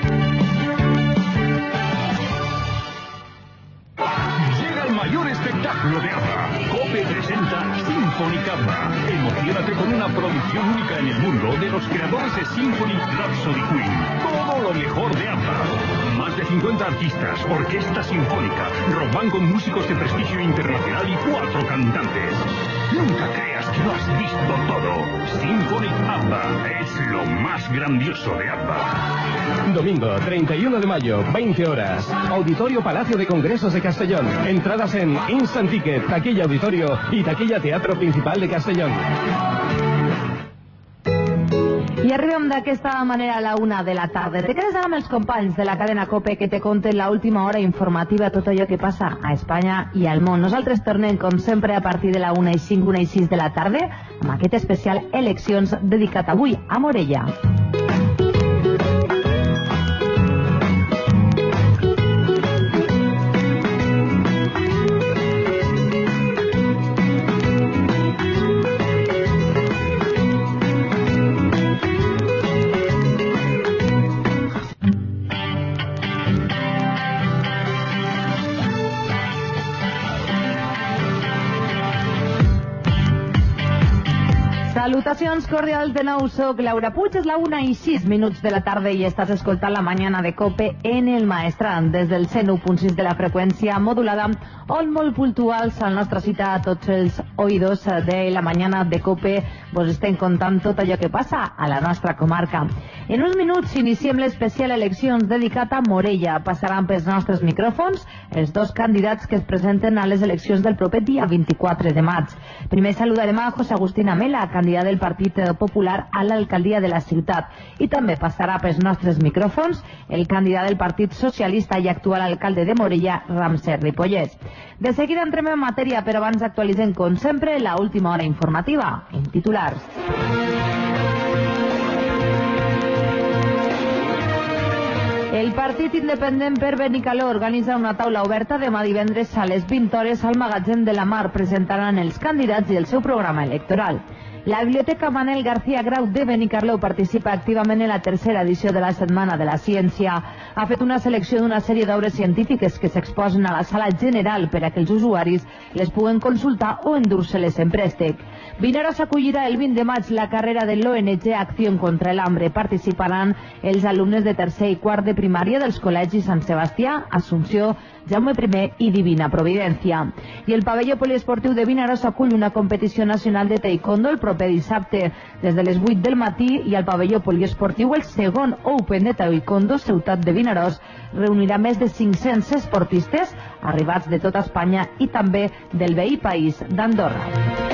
Llega el mayor espectáculo de ABBA. COPE presenta Symphonic ABBA. Emocionate con una producción única en el mundo de los creadores de Symphony Rhapsody Queen. Todo lo mejor de ABBA. Más de 50 artistas, orquesta sinfónica, rock band con músicos de prestigio internacional y 4 cantantes. Nunca creas que lo has visto todo. Symphonic ABBA es lo más grandioso de ABBA. Domingo 31 de mayo, 20 horas. Auditorio Palacio de Congresos de Castellón. Entradas en Instant Ticket, taquilla auditorio y taquilla Teatro Principal de Castellón. I arribem d'aquesta manera a la 1 de la tarda. Te quedes amb els companys de la cadena COPE que te conten l'última hora informativa, tot allò que passa a Espanya i al món. Nosaltres tornem, com sempre, a partir de la 1:05, 1:06 de la tarda, amb aquest especial Eleccions dedicat avui a Morella. Salutacions cordials de nou, soc Laura Puig, és la 1:06 de la tarda i estàs escoltant la mañana de COPE en el Maestrat, des del 101.6 de la freqüència modulada, on molt puntuals al nostra cita a tots els oïdors de la mañana de COPE vos estem contant tot allò que passa a la nostra comarca. En uns minuts iniciem l'especial Eleccions dedicat a Morella. Passaran pels nostres micròfons els dos candidats que es presenten a les eleccions del proper dia 24 de maig. Primer saludarem a José Agustín Amela, candidat del Partit Popular a l'alcaldia de la ciutat, i també passarà pels nostres micròfons el candidat del Partit Socialista i actual alcalde de Morella, Ramsès Ripollès. De seguida entrem en matèria, però abans actualitzem, com sempre, la última hora informativa en titulars. El Partit Independent per Benicaló organitza una taula oberta demà divendres a les 20 hores al Magatzem de la Mar. Presentaran els candidats i el seu programa electoral. La Biblioteca Manel García Grau de Benicarló participa activament en la tercera edició de la Setmana de la Ciència. Ha fet una selecció d'una sèrie d'obres científiques que s'exposen a la sala general per a que els usuaris les puguen consultar o endur-se-les en préstec. Vinaròs acollirà el 20 de maig la carrera de l'ONG Acció contra el Hambre. Participaran els alumnes de tercer i quart de primària dels col·legis Sant Sebastià, Assumpció, Jaume I i Divina Providència. I el pavelló poliesportiu de Vinaròs acull una competició nacional de taekwondo el proper dissabte des de les 8 del matí, i al pavelló poliesportiu el segon Open de taekwondo Ciutat de Vinaròs reunirà més de 500 esportistes arribats de tota Espanya i també del veí país d'Andorra.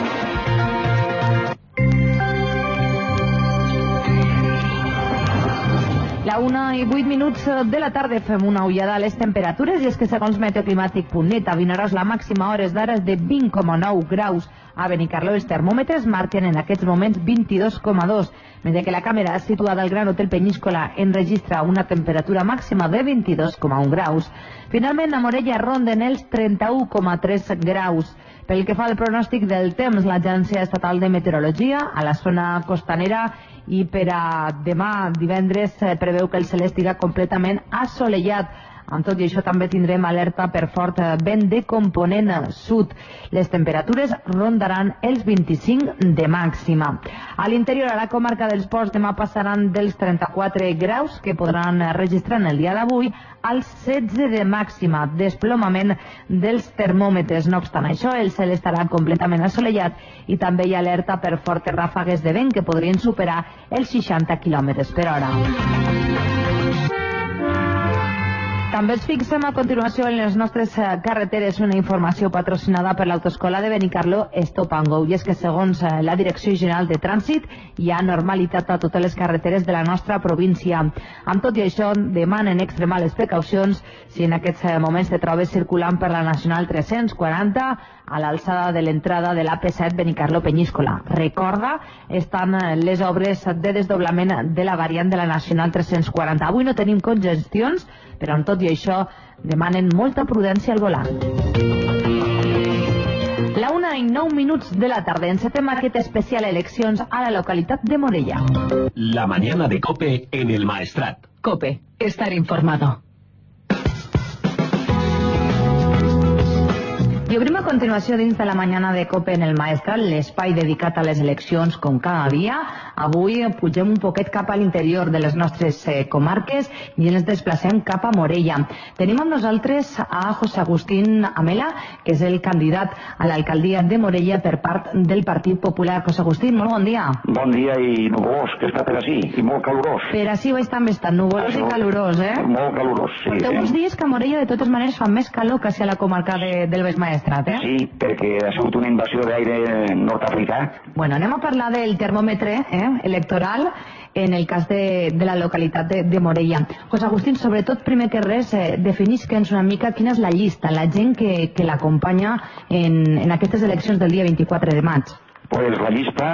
La 1:08 de la tarda fem una ullada a les temperatures, i és que segons meteoclimàtic.net a Vinaròs la màxima a hores d'ara és de 20,9 graus. A Benicarló els termòmetres marquen en aquests moments 22,2, mentre que la càmera situada al Gran Hotel Penyíscola enregistra una temperatura màxima de 22,1 graus. Finalment, a Morella ronden els 31,3 graus. Pel que fa al pronòstic del temps, l'Agència Estatal de Meteorologia a la zona costanera i per a demà divendres preveu que el cel estiga completament assolellat. Amb tot i això també tindrem alerta per fort vent de component sud. Les temperatures rondaran els 25 de màxima. A l'interior, a la comarca dels Ports, demà passaran dels 34 graus que podran registrar en el dia d'avui als 16 de màxima, desplomament dels termòmetres. No obstant això, el cel estarà completament assolellat i també hi ha alerta per fortes ràfegues de vent que podrien superar els 60 km per hora. També ens fixem a continuació en les nostres carreteres, una informació patrocinada per l'Autoescola de Benicarló Stop and Go, i és que segons la Direcció General de Trànsit hi ha normalitat a totes les carreteres de la nostra província. Amb tot i això, demanen extremar les precaucions si en aquests moments te trobes circulant per la Nacional 340 a l'alçada de l'entrada de l'AP7 Benicarló Penyíscola. Recorda, estan les obres de desdoblament de la variant de la Nacional 340. Avui no tenim congestions, però amb tot i això demanen molta prudència al volant. La 1:09 de la tarda encetem aquest especial eleccions a la localitat de Morella. La mañana de COPE en el Maestrat. COPE, estar informado. I obrim a continuació dins de la mañana de COPE en el Maestrat, l'espai dedicat a les eleccions com cada dia. Avui pugem un poquet cap a l'interior de les nostres comarques i ens desplacem cap a Morella. Tenim amb nosaltres a José Agustín Amela, que és el candidat a l'alcaldia de Morella per part del Partit Popular. José Agustín, molt bon dia. Bon dia i nuvolós, que està per ací, i molt calorós. Per ací ho està més tant, nuvolós i calorós, eh? Molt calorós, sí. Porteu uns dies que a Morella de totes maneres fa més calor que a la comarca del Baix Maestrat. Maestrat, eh? Sí, perquè ha sigut una invasió d'aire nord-africà. Bueno, anem a parlar del termòmetre electoral en el cas de la localitat de Morella. José Agustín, sobretot, primer que res, definisca'ns una mica quina és la llista, la gent que l'acompanya en aquestes eleccions del dia 24 de maig. Pues la llista,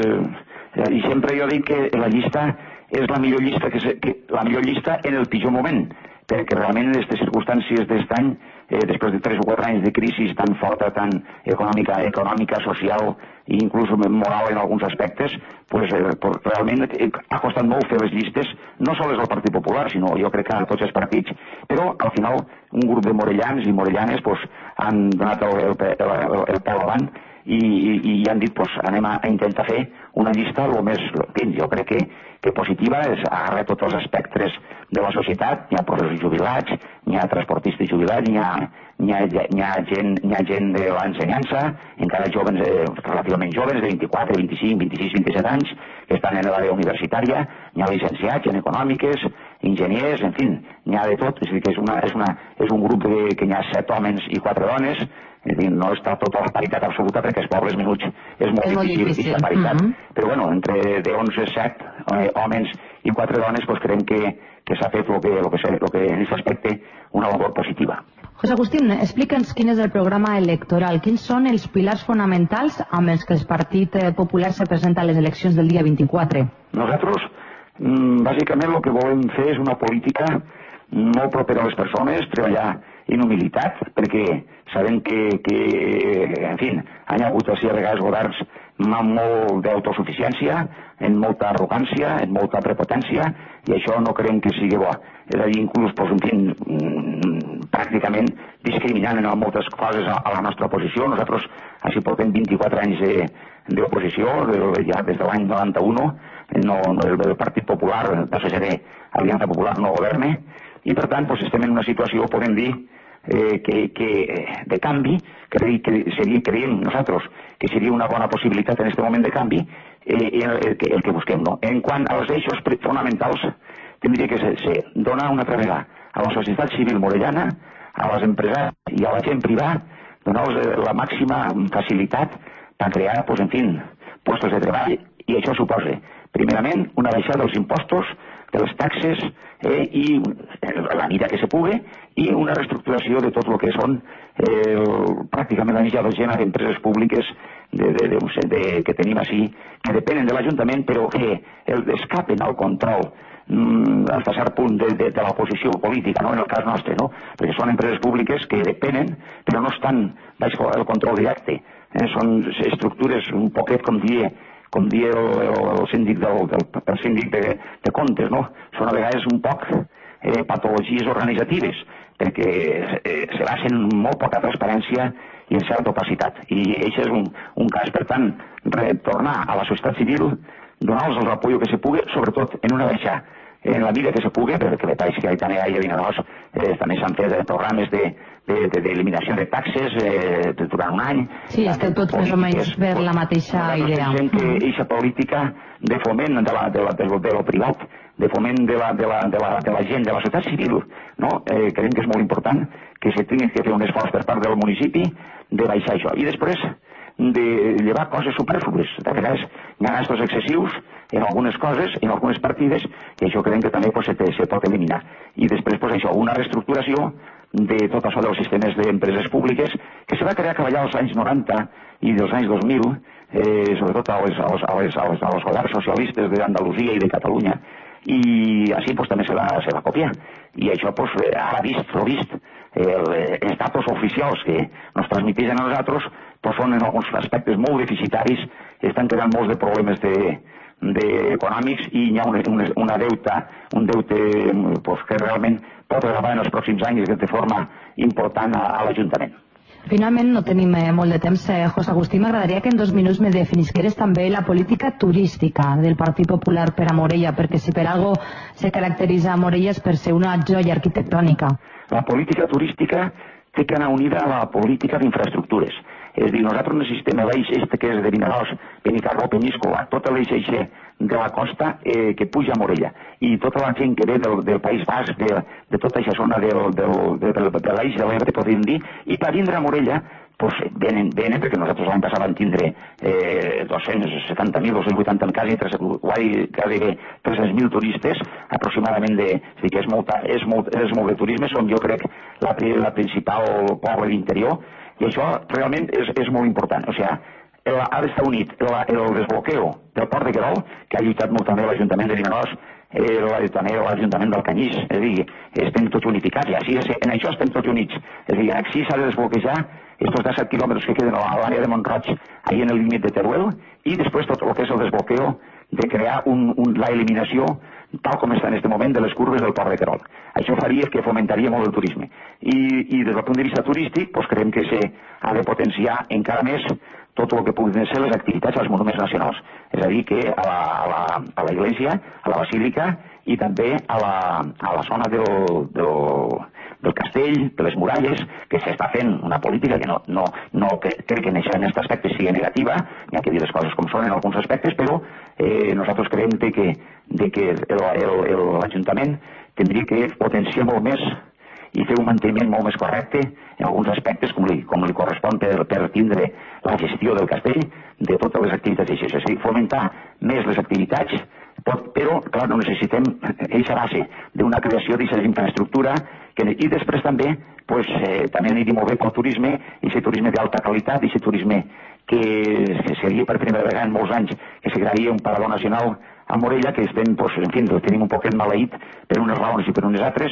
i sempre jo dic que la llista és la millor llista en el pitjor moment, perquè realment en aquestes circumstàncies d'aquest any, després de 3 o 4 anys de crisi tan forta, tan econòmica, social i inclús moral en alguns aspectes, pues, realment ha costat molt fer les llistes, no sols al Partit Popular, sinó jo crec que a tots els partits, però al final un grup de morellans i morellanes pues, han donat el peu avant i han dit pues, anem a intentar fer una llista el més, jo crec que positiva, agarra tots els espectres de la societat, hi ha professors jubilats, hi ha transportistes jubilats, hi ha gent de l'ensenyança, encara joves, relativament joves, de 24, 25, 26, 27 anys, que estan en l'àrea universitària, hi ha llicenciats en econòmiques, enginyers, en fi, n'hi ha de tot, és a dir, que és un grup que hi ha 7 homes i 4 dones, és a dir, no està tota la paritat absoluta perquè els pobles menuts és molt difícil aquesta paritat, però bueno, entre de 11 7 homes i 4 dones pues, creiem que s'ha fet el que en aquest aspecte una labor positiva. José Agustín, explica'ns quin és el programa electoral, quins són els pilars fonamentals amb els que el Partit Popular se presenta a les eleccions del dia 24? Nosaltres, bàsicament, el que volem fer és una política molt propera a les persones, treballar en humilitat, perquè sabem que en fi, han hagut així a vegades governs amb molt d'autosuficiència, en molta arrogància, en molta prepotència, i això no creiem que sigui bo. És a dir, inclús, en fi, pràcticament discriminant en moltes coses a la nostra oposició. Nosaltres així portem 24 anys d'oposició, ja des de l'any 91, el Partit Popular, PSC, Aliança Popular, no governa, i per tant estem en una situació, podem dir, de canvi, creiem nosaltres que seria una bona possibilitat en aquest moment de canvi, el que busquem. En quant als eixos fonamentals, tindria que ser donar una altra vegada a la societat civil morellana, a les empreses i a la gent privada, donar-los la màxima facilitat per crear, en fi, llocs de treball, i això suposa, primerament, una baixada dels impostos, de les taxes i la mida que se pugui, i una reestructuració de tot el que són pràcticament la mitja docena d'empreses públiques que tenim així, que depenen de l'Ajuntament, però que escapen al control fins a cert punt de l'oposició política, en el cas nostre, perquè són empreses públiques que depenen, però no estan baix el control directe. Són estructures un poquet, com diria el síndic de comptes, són a vegades un poc patologies organitzatives, perquè se basen en molt poca transparència i en certa opacitat. I això és un cas, per tant, retornar a la societat civil, donar-los el apoyo que se pugui, sobretot en una baixa en la vida que se pugui, perquè me pareix que també a Vinaròs també s'han fet programes d'eliminació de taxes durant un any. Sí, esteu tots més o menys per la mateixa idea. Pensem que aquesta política de foment de lo privat, de foment de la gent, de la societat civil, creiem que és molt important que se tingui que fer un esforç per part del municipi de baixar això. I després de llevar coses superflues. De vegades hi ha gastos excessius en algunes coses, en algunes partides, i això creiem que també se pot eliminar. I després, això, una reestructuració de tot això dels sistemes d'empreses públiques que se va crear a allà als anys 90 i dels anys 2000, sobretot als governs socialistes d'Andalusia i de Catalunya, i així també se va copiar. I això, ara vist, els datos oficials que ens transmeteixen a nosaltres són en alguns aspectes molt deficitaris, estan creant molts de problemes econòmics i hi ha un deute que realment pot agravar en els pròxims anys de forma important a l'Ajuntament. Finalment, no tenim molt de temps, José Agustín, m'agradaria que en 2 minuts me definisqueres també la política turística del Partit Popular per a Morella, perquè si per algo se caracteritza a Morella és per ser una joia arquitectònica. La política turística té que anar unida a la política d'infraestructures. És a dir, nosaltres necessitem l'eix que és de Vinaròs, Benicarló, Peníscola, tota l'eix de la costa que puja a Morella. I tota la gent que ve del País Basc, de tota aquesta zona de l'eix de l'Ebre, podríem dir, i per vindre a Morella venen perquè nosaltres l'any passat vam tindre 270.000, 280 quasi 300.000 turistes aproximadament. És dir, que és molt de turisme, som jo crec la principal poble d'interior, i això realment és molt important. O sigui, ha d'estar unit el desbloqueo del port de Querol, que ha lluitat molt també l'Ajuntament de Vinaròs, també l'Ajuntament del Canyís, és a dir, estem tots unificats, i en això estem tots units. És a dir, aquí s'ha de desbloquejar estos 17 quilòmetres que queden a l'àrea de Montroig, ahí en el límit de Teruel, i després tot el que és el desbloqueo de crear la eliminació, tal com està en aquest moment, de les curves del port de Querol. Això faria que fomentaria molt el turisme. I des del punt de vista turístic, creiem que s'ha de potenciar encara més tot el que puguin ser les activitats als monuments nacionals. És a dir, que a la Iglesia, a la Basílica i també a la zona del castell, de les muralles, que s'està fent una política que no crec que en aquest aspecte sigui negativa, hi ha que dir les coses com són en alguns aspectes, però nosaltres creiem que l'Ajuntament tindria que potenciar molt més i fer un manteniment molt més correcte en alguns aspectes, com li correspon per tindre la gestió del castell, de totes les activitats d'això. És a dir, fomentar més les activitats, però, clar, no necessitem eixa base d'una creació d'aquesta infraestructura i després també aniria molt bé pel turisme, i aquest turisme d'alta qualitat, i aquest turisme que seria per primera vegada en molts anys que se crearia un parador nacional a Morella, que estem, en fi, el tenim un poquet maleït per unes raons i per unes altres.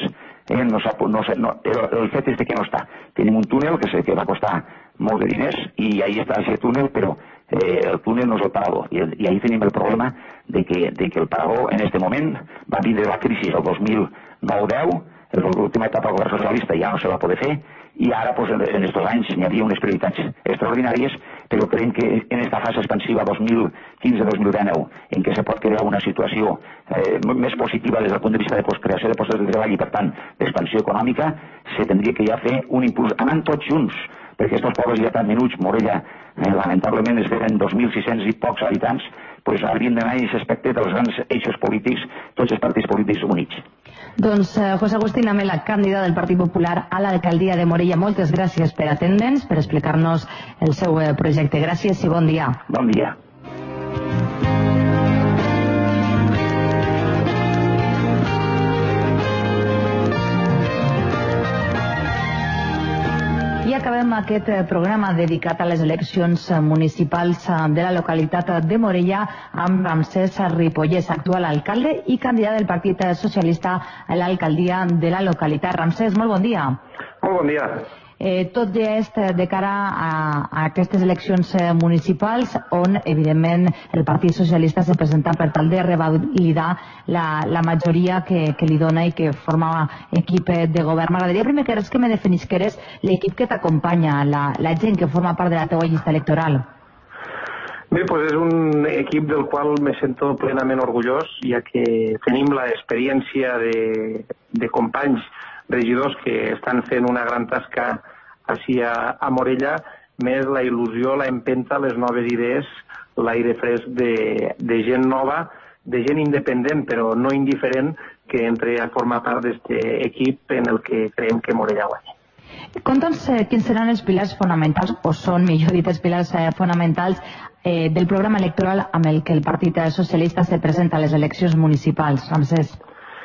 El fet és que no està. Tenim un túnel que va costar molt de diners i ahí està aquest túnel, però el túnel no és el parador. I ahí tenim el problema de que el parador en aquest moment va vindre la crisi el 2009-10, l'última etapa del govern socialista ja no se va poder fer, i ara en aquests anys hi havia unes prioritats extraordinàries, però creiem que en aquesta fase expansiva 2015-2019, en què se pot crear una situació més positiva des del punt de vista de creació de postos de treball i, per tant, d'expansió econòmica, se tindria que ja fer un impuls, anant tots junts, perquè aquests pobles ja tan menuts, Morella, lamentablement es tenen 2.600 i pocs habitants, haurien d'anar a aquest aspecte dels grans eixos polítics, tots els partits polítics units. Doncs José Agustín Amela, candidat del Partit Popular a l'alcaldia de Morella, moltes gràcies per atendre'ns, per explicar-nos el seu projecte. Gràcies i bon dia. Bon dia. I acabem aquest programa dedicat a les eleccions municipals de la localitat de Morella amb Ramsès Ripollès, actual alcalde i candidat del Partit Socialista a l'alcaldia de la localitat. Ramsès, molt bon dia. Molt bon dia. Tot llest de cara a aquestes eleccions municipals on, evidentment, el Partit Socialista s'ha presentat per tal de revalidar la majoria que li dona i que forma equip de govern. M'agradaria primer que res que me definisqueres l'equip que t'acompanya, la gent que forma part de la teua llista electoral. Bé, és un equip del qual me sento plenament orgullós, ja que tenim l'experiència de companys regidors que estan fent una gran tasca així a Morella, més la il·lusió, la empenta, les noves idees, l'aire fresc de gent nova, de gent independent però no indiferent, que entre a formar part d'aquest equip en el que creiem que Morella guanya. Conta'ns quins seran els pilars fonamentals, o són, millor dit, els pilars fonamentals del programa electoral amb el que el Partit Socialista se presenta a les eleccions municipals, Ramsès.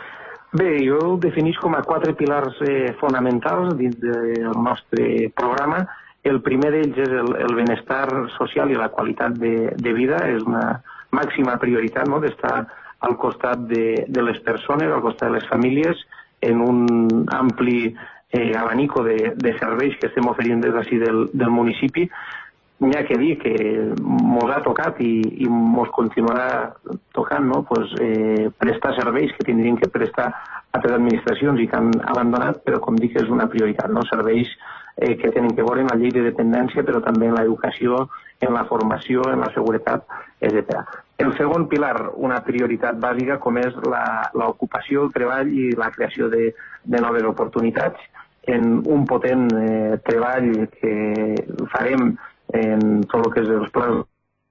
Bé, jo ho definís com a 4 pilars fonamentals dins del nostre programa. El primer d'ells és el benestar social i la qualitat de vida. És una màxima prioritat, no?, d'estar al costat de les persones, al costat de les famílies, en un ampli abanico de serveis que estem oferint des d'ací del municipi. N'hi ha que dir que mos ha tocat i mos continuarà tocant, no?, prestar serveis que tindrien que prestar altres administracions i que han abandonat, però com dic és una prioritat, no?, serveis que tenen que veure en la llei de dependència, però també en l'educació, en la formació, en la seguretat, etc. El segon pilar, una prioritat bàsica, com és l'ocupació, el treball i la creació de noves oportunitats, en un potent treball que farem en tot el que és els plans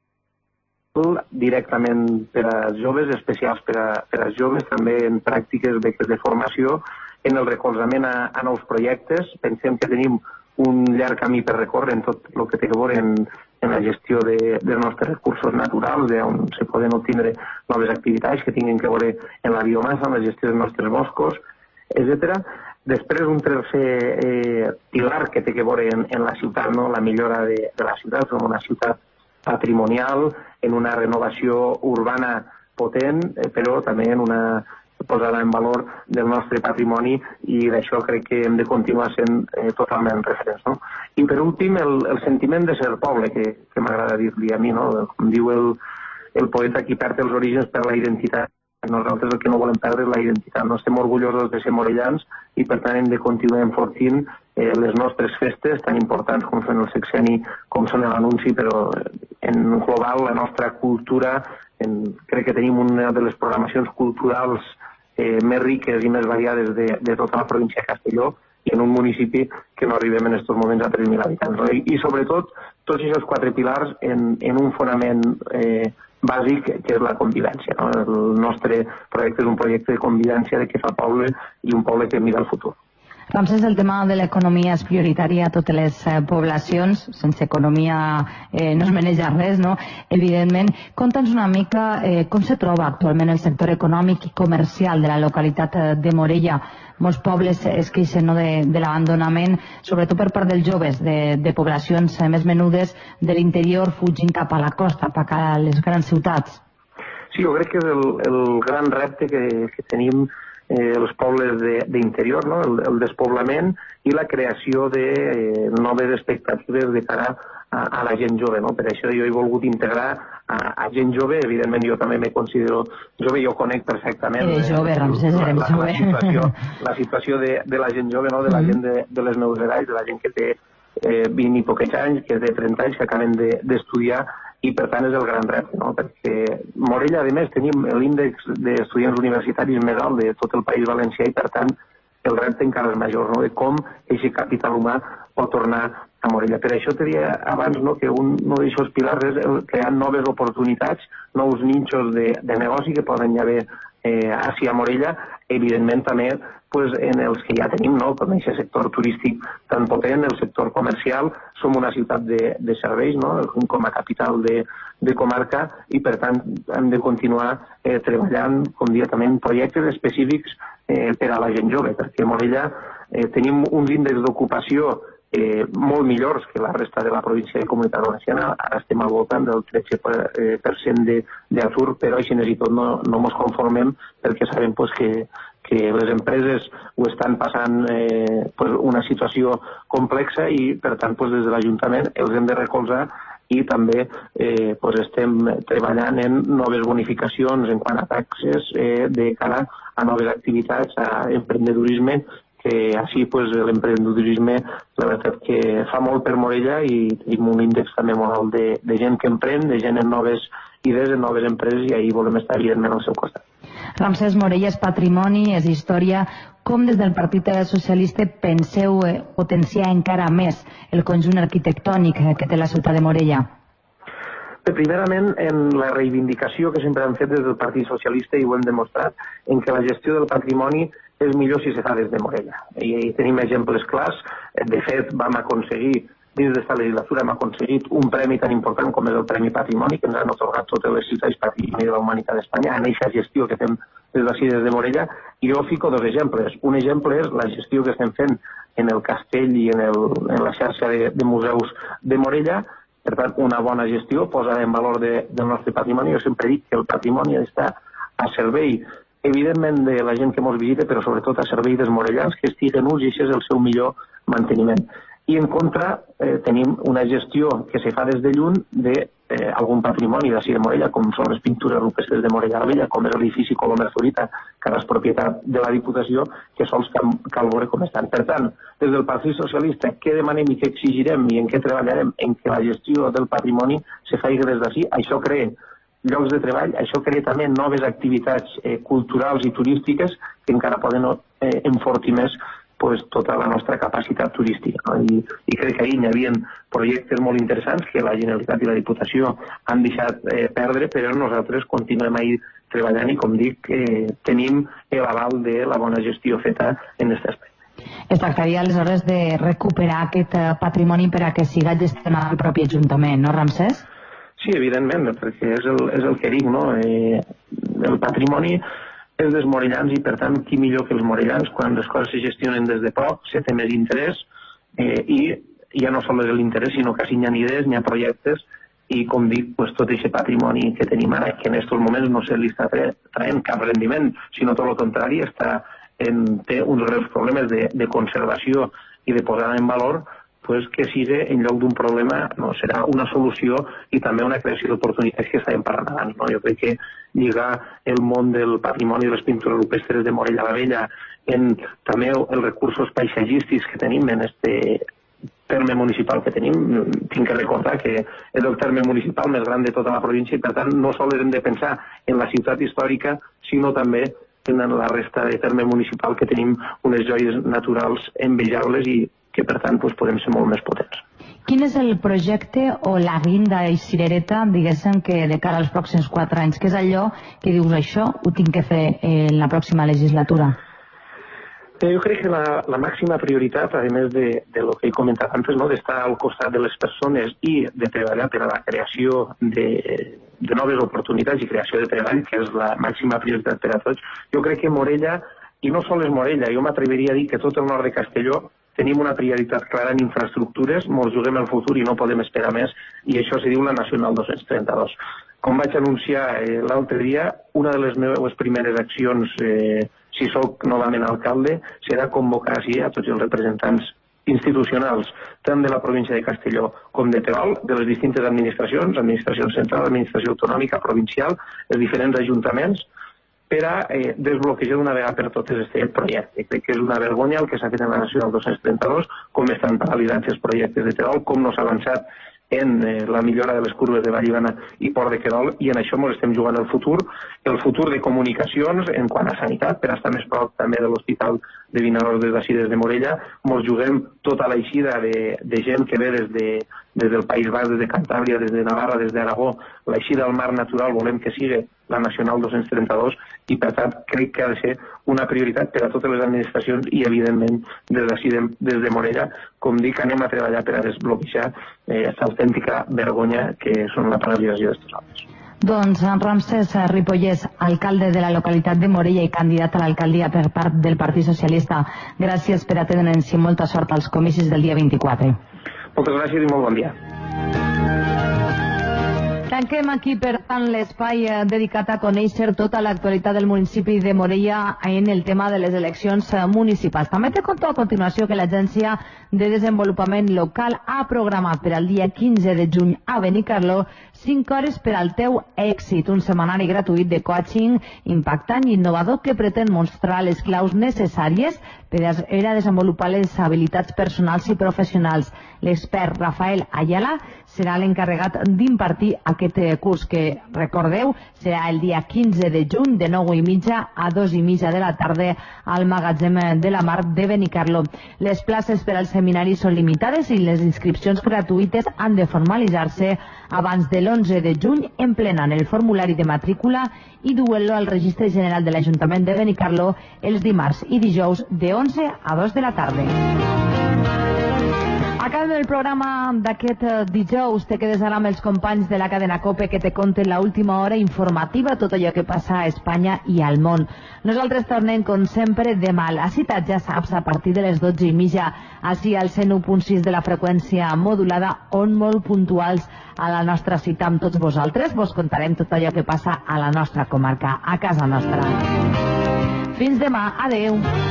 directament per als joves, especials per als joves, també en pràctiques, beques de formació, en el recolzament a nous projectes. Pensem que tenim un llarg camí per recórrer en tot el que té a veure en la gestió dels nostres recursos naturals, on se poden obtindre noves activitats que tinguin a veure en la biomassa, en la gestió dels nostres boscos, etc. Després, un tercer pilar que té a veure en la ciutat, no? La millora de la ciutat, som una ciutat patrimonial, en una renovació urbana potent, però també en una posada en valor del nostre patrimoni, i d'això crec que hem de continuar sent totalment referents, no? I per últim, el sentiment de ser poble, que m'agrada dir-li a mi, no? Com diu el poeta, qui perd els orígens per la identitat. Nosaltres el que no volem perdre és la identitat. No estem orgullosos de ser morellans i per tant hem de continuar enfortint les nostres festes tan importants com són el sexeni, com són l'anunci, però en global la nostra cultura, crec que tenim una de les programacions culturals més riques i més variades de tota la província de Castelló, i en un municipi que no arribem en aquests moments a 3.000 habitants. No? I sobretot tots aquests 4 pilars en un fonament bàsic, que és la convivència. No? El nostre projecte és un projecte de convivència, de que fa poble i un poble que mira el futur. Ramsès, el tema de l'economia és prioritari a totes les poblacions. Sense economia no es maneja res, no? Evidentment. Conta'ns una mica com se troba actualment el sector econòmic i comercial de la localitat de Morella. Molts pobles es queixen, no, de l'abandonament, sobretot per part dels joves, de poblacions més menudes de l'interior fugint cap a la costa, cap a les grans ciutats. Sí, jo crec que és el gran repte que tenim els pobles d'interior, no? El despoblament i la creació de noves expectatives de cara a la gent jove. No? Per això jo he volgut integrar a gent jove. Evidentment jo també me considero jove, jo conec perfectament jove, Ramsès, la situació de la gent jove, no? De la gent de les meves edats, de la gent que té 20 i poquets anys, que té 30 anys, que acaben d'estudiar, i per tant és el gran repte, no? Perquè Morella, a més, tenim l'índex d'estudiants universitaris més alt de tot el País Valencià, i per tant el repte encara és major, no? De com aquest capital humà pot tornar a Morella. Per això te deia abans, no, que un d'aquests pilars és crear noves oportunitats, nous nínxols de negoci que poden hi haver així a Morella, evidentment també en els que ja tenim, no? Com aquest sector turístic tan potent, el sector comercial. Som una ciutat de serveis, no? Com a capital de comarca, i per tant hem de continuar treballant, com dia també, en projectes específics per a la gent jove, perquè a Morella tenim uns índexs d'ocupació molt millors que la resta de la província de Comunitat Valenciana. Ara estem al voltant del 13% d'atur, però així i tot no ens conformem, perquè sabem que les empreses ho estan passant una situació complexa, i per tant des de l'Ajuntament els hem de recolzar, i també estem treballant en noves bonificacions en quant a taxes de cara a noves activitats, a emprendedurisme, que així l'emprendedurisme la veritat que fa molt per Morella, i tenim un índex també molt alt de gent que emprèn, de gent en noves idees, en noves empreses, i ahir volem estar evidentment al seu costat. Ramsès, Morella és patrimoni, és història. Com des del Partit Socialista penseu potenciar encara més el conjunt arquitectònic que té la ciutat de Morella? Primerament, en la reivindicació que sempre hem fet des del Partit Socialista, i ho hem demostrat, en que la gestió del patrimoni és millor si se fa des de Morella. I tenim exemples clars. De fet, vam aconseguir, dins d'esta legislatura, hem aconseguit un premi tan important com és el Premi Patrimoni, que ens han atorgat totes les ciutats patrimoni de la Humanitat d'Espanya, en aquesta gestió que fem des de Morella. I jo fico 2 exemples. Un exemple és la gestió que estem fent en el castell i en la xarxa de museus de Morella. Per tant, una bona gestió posada en valor del nostre patrimoni. Jo sempre dic que el patrimoni ha d'estar a servei, evidentment, de la gent que ens visita, però sobretot a servei dels morellans, que estiguen ús, i això és el seu millor manteniment. I en contra tenim una gestió que se fa des de lluny d'algun patrimoni d'ací de Morella, com són les pintures rupestres de Morella la Vella, com és l'edifici Colomer Zurita, que és propietat de la Diputació, que sols cal veure com estan. Per tant, des del Partit Socialista, què demanem i què exigirem i en què treballarem? En que la gestió del patrimoni se faci des d'ací. Això crea llocs de treball, això crea també noves activitats culturals i turístiques que encara poden enfortir més tota la nostra capacitat turística. I crec que ahir hi havia projectes molt interessants que la Generalitat i la Diputació han deixat perdre, però nosaltres continuem ahir treballant, i com dic, tenim l'aval de la bona gestió feta en aquest aspecte. Es tractaria aleshores de recuperar aquest patrimoni per a que siga gestionat el propi Ajuntament, no, Ramsès? Sí, evidentment, perquè és el que dic, no? El patrimoni és dels morellans i, per tant, qui millor que els morellans, quan les coses se gestionen des de prop, se té més interès i ja no sols és l'interès, sinó que hi ha idees, hi ha projectes i, com dic, tot aquest patrimoni que tenim ara, que en aquests moments no se li està traient cap rendiment, sinó tot el contrari, té uns greus problemes de conservació i de posada en valor, que sigui en lloc d'un problema serà una solució i també una creació d'oportunitats que estàvem parlant abans. Jo crec que lligar el món del patrimoni de les pintures rupestres de Morella la Vella en també els recursos paisatgístics que tenim en este terme municipal que tenim, tinc que recordar que és el terme municipal més gran de tota la província i per tant no sols hem de pensar en la ciutat històrica sinó també en la resta de terme municipal que tenim unes joies naturals envejables i que per tant podem ser molt més potents. Quin és el projecte o la guinda i cirereta, diguéssim, que de cara als pròxims 4 anys, que és allò que dius això ho tinc que fer en la pròxima legislatura? Jo crec que la màxima prioritat, a més de lo que he comentat antes, d'estar al costat de les persones i de treballar per a la creació de noves oportunitats i creació de treball, que és la màxima prioritat per a tots, jo crec que Morella, i no sols Morella, jo m'atreviria a dir que tot el nord de Castelló tenim una prioritat clara en infraestructures, ens juguem el futur i no podem esperar més, i això se diu la Nacional 232. Com vaig anunciar l'altre dia, una de les meves primeres accions, si soc novament alcalde, serà convocar a tots els representants institucionals, tant de la província de Castelló com de Terol, de les distintes administracions, administració central, administració autonòmica, provincial, els diferents ajuntaments, per a desbloquejar d'una vegada per totes aquest projecte. Crec que és una vergonya el que s'ha fet en la Nacional 232, com estan paralitzats els projectes de Terol, com no s'ha avançat en la millora de les curves de Vallivana i Port de Querol, i en això ens estem jugant el futur de comunicacions en quant a sanitat, per estar més prop també de l'Hospital de Vinaròs des d'ací des de Morella, ens juguem tota l'eixida de gent que ve des del País Basc, des de Cantàbria, des de Navarra, des d'Aragó, l'eixida al mar natural volem que sigui la Nacional 232 i per tant crec que ha de ser una prioritat per a totes les administracions i evidentment des d'ací des de Morella, com dic, anem a treballar per a desbloquejar aquesta autèntica vergonya que són la paralització d'estos altres. Doncs Ramsès Ripollès, alcalde de la localitat de Morella i candidat a l'alcaldia per part del Partit Socialista, gràcies per atendre'ns i molta sort als comicis del dia 24. Moltes gràcies i molt bon dia. Tanquem aquí, per tant, l'espai dedicat a conèixer tota l'actualitat del municipi de Morella en el tema de les eleccions municipals. També te conto a continuació que l'Agència de Desenvolupament Local ha programat per al dia 15 de juny a Benicarló 5 hores per al teu èxit, un setmanari gratuït de coaching impactant i innovador que pretén mostrar les claus necessàries per a desenvolupar les habilitats personals i professionals. L'expert Rafael Ayala serà l'encarregat d'impartir aquest curs que, recordeu, serà el dia 15 de juny de 9:30 a 2:30 de la tarda al magatzem de la Mar de Benicarló. Les places per al seminari són limitades i les inscripcions gratuïtes han de formalitzar-se abans de l'11 de juny emplenant el formulari de matrícula i duent-lo al Registre General de l'Ajuntament de Benicarló els dimarts i dijous de 11 a 2 de la tarda. Acabem el programa d'aquest dijous. Te quedes ara amb els companys de la cadena COPE que te conten l'última hora informativa, tot allò que passa a Espanya i al món. Nosaltres tornem, com sempre, demà. La cita, ja saps, a partir de les 12:30, així al 101.6 de la freqüència modulada, on molt puntuals a la nostra cita amb tots vosaltres. Vos contarem tot allò que passa a la nostra comarca, a casa nostra. Fins demà. Adeu.